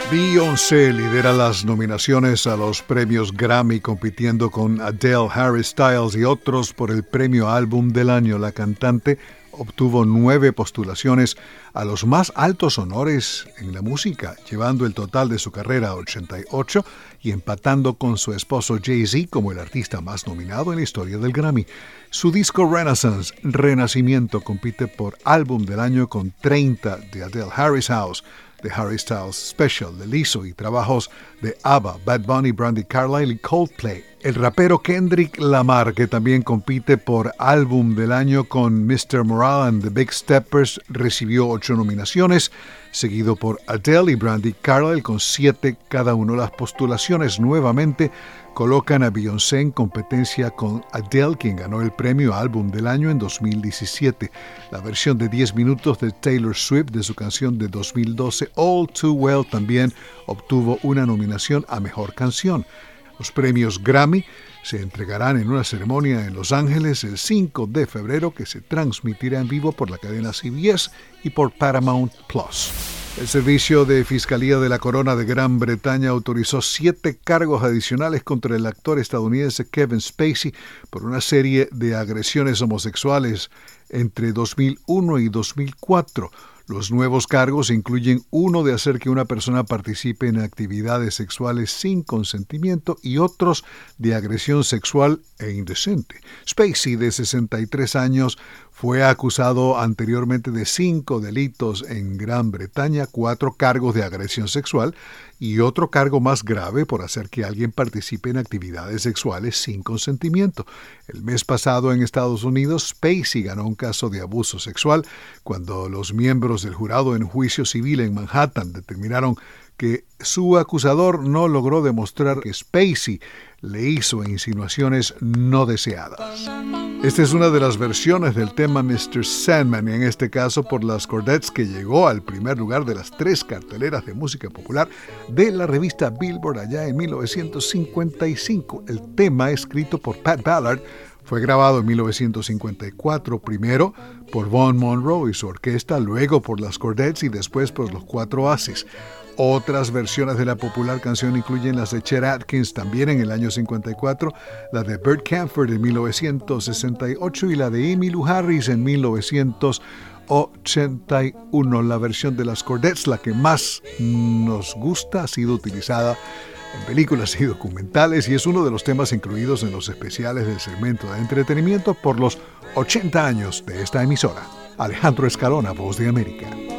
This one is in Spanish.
Beyoncé lidera las nominaciones a los premios Grammy compitiendo con Adele, Harry Styles y otros por el premio Álbum del Año. La cantante obtuvo 9 postulaciones a los más altos honores en la música, llevando el total de su carrera a 88 y empatando con su esposo Jay-Z como el artista más nominado en la historia del Grammy. Su disco Renaissance, Renacimiento, compite por Álbum del Año con 30 de Adele, Harry's House, de Harry Styles, Special de Lizzo y trabajos de ABBA, Bad Bunny, Brandy Carlile y Coldplay. El rapero Kendrick Lamar, que también compite por Álbum del Año con Mr. Morale and the Big Steppers, recibió 8 nominaciones, seguido por Adele y Brandy Carlile con 7 cada uno. Las postulaciones nuevamente colocan a Beyoncé en competencia con Adele, quien ganó el premio Álbum del Año en 2017. La versión de 10 minutos de Taylor Swift de su canción de 2012, All Too Well, también obtuvo una nominación a Mejor Canción. Los premios Grammy se entregarán en una ceremonia en Los Ángeles el 5 de febrero que se transmitirá en vivo por la cadena CBS y por Paramount Plus. El Servicio de Fiscalía de la Corona de Gran Bretaña autorizó 7 cargos adicionales contra el actor estadounidense Kevin Spacey por una serie de agresiones homosexuales entre 2001 y 2004. Los nuevos cargos incluyen uno de hacer que una persona participe en actividades sexuales sin consentimiento y otros de agresión sexual e indecente. Spacey, de 63 años, fue acusado anteriormente de 5 delitos en Gran Bretaña, 4 cargos de agresión sexual y otro cargo más grave por hacer que alguien participe en actividades sexuales sin consentimiento. El mes pasado en Estados Unidos, Spacey ganó un caso de abuso sexual cuando los miembros del jurado en juicio civil en Manhattan determinaron que su acusador no logró demostrar que Spacey le hizo insinuaciones no deseadas. Esta es una de las versiones del tema Mr. Sandman, en este caso por las Chordettes, que llegó al primer lugar de las 3 carteleras de música popular de la revista Billboard allá en 1955. El tema, escrito por Pat Ballard, fue grabado en 1954, primero por Vaughn Monroe y su orquesta, luego por las Chordettes y después por los 4 Aces. Otras versiones de la popular canción incluyen las de Chet Atkins también en el año 54, la de Bert Kaempfert en 1968 y la de Emmylou Harris en 1981. La versión de las Chordettes, la que más nos gusta, ha sido utilizada en películas y documentales y es uno de los temas incluidos en los especiales del segmento de entretenimiento por los 80 años de esta emisora. Alejandro Escalona, Voz de América.